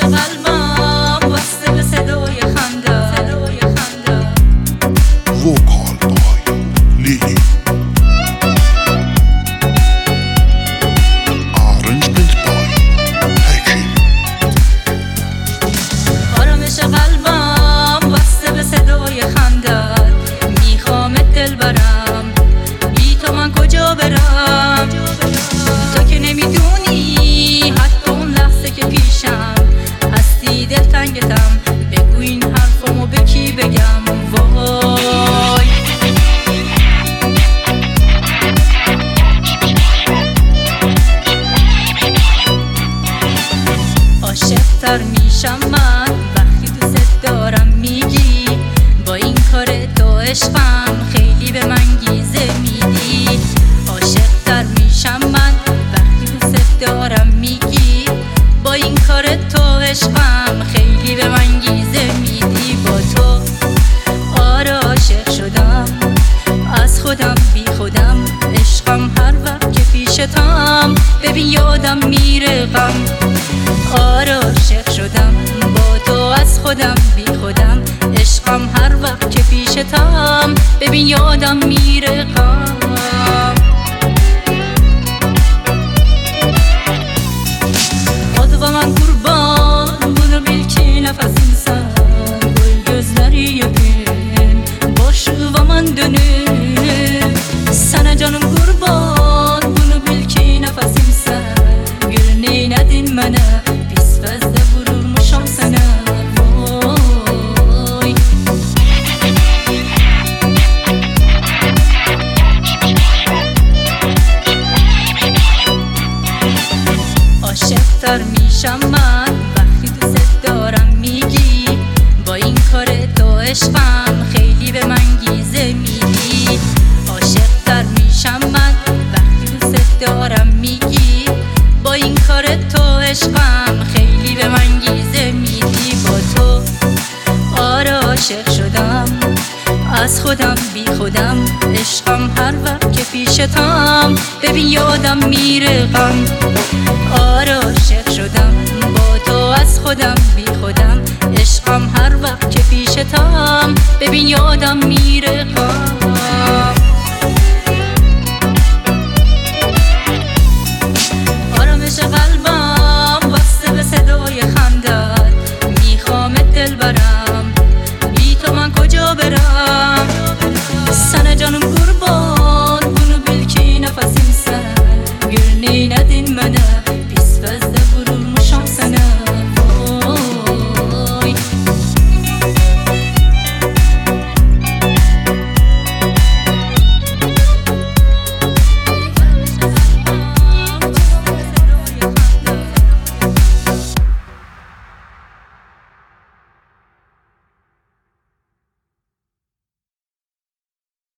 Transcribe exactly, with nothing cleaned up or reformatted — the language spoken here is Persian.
قلبم وصل به صدای خنده وکال بای لیلی آرنجمنت بای حکیم آرامش قلبم وصل به صدای خندت میخوامت دل برم بی تو من کجا برم تو که نمیدونی حتی اون لحظه که پیشم هستی دلتنگتم بگو این حرفمو به کی بگم وای عاشق‌تر میشم من وقتی دوست دارم میگی با این کار تو عشقم خیلی به من گیزه میدی عاشق‌تر میشم من وقتی دوست دارم میگی با این کار تو عشقم خیلی به من گیزه میدی با تو آره عاشق شدم از خودم بی خودم عشقم هر وقت که پیشتم ببین یادم میره غم آره عاشق شدم با تو از خودم بی خودم عشقم هر وقت که پیشتم ببین یادم میره غم خود و من قربان bunu bil ki nefesimsen Gül gözleri yakın Boşluğuman dönüp Sana canım kurban Bunu bil ki nefesimsen Gül neynedin mənə Pis vəzdə vurulmuşam sənə Oy عاشق‌تر میشم من وقتی دوست دارم میگی با این کار تو عشقم خیلی به من گیزه میدی عاشق‌تر میشم من وقتی دوست دارم میگی با این کار تو عشقم خیلی به من گیزه میدی با تو آره عاشق شدم از خودم بی خودم عشقم هر وقت که پیشتم ببین یادم میره غم آره عاشق شدم با تو از خودم